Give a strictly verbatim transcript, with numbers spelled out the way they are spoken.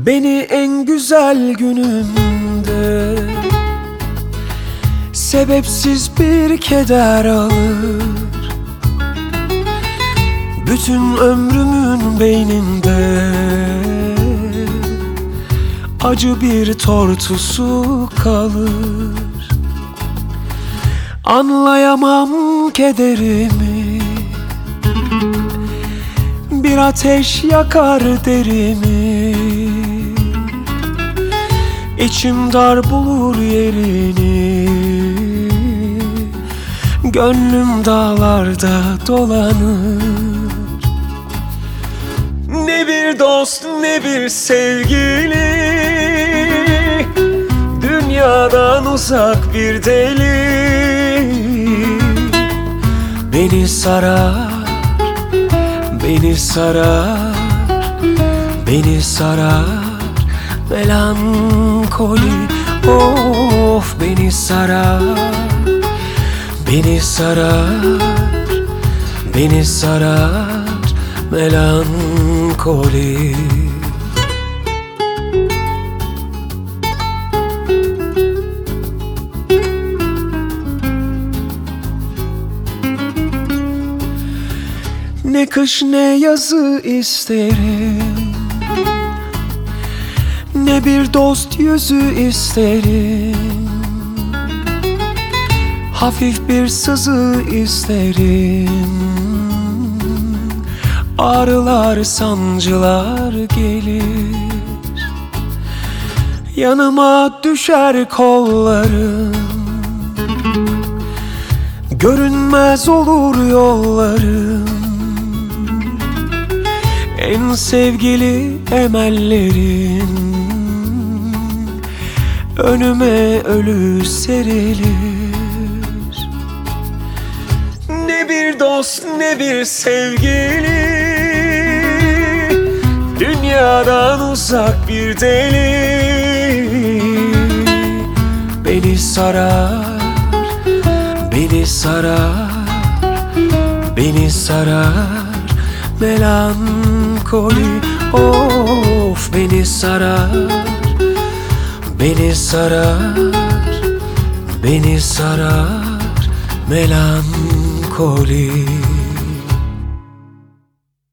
Beni en güzel günümde sebepsiz bir keder alır. Bütün ömrümün beyninde acı bir tortusu kalır. Anlayamam kederimi, bir ateş yakar derimi. İçim dar bulur yerini, gönlüm dağlarda dolanır. Ne bir dost ne bir sevgili, dünyadan uzak bir deli. Beni sarar, beni sarar, beni sarar melankoli. Of, beni sarar, beni sarar, beni sarar melankoli. Ne kış ne yazı isterim, ne bir dost yüzü isterim. Hafif bir sızı isterim, ağrılar sancılar gelir. Yanıma düşer kollarım, görünmez olur yollarım. En sevgili emellerim önüme ölü serilir. Ne bir dost ne bir sevgili, dünyadan uzak bir deli. Beni sarar, beni sarar, beni sarar melankoli. Of, beni sarar, beni sarar, beni sarar melankoli.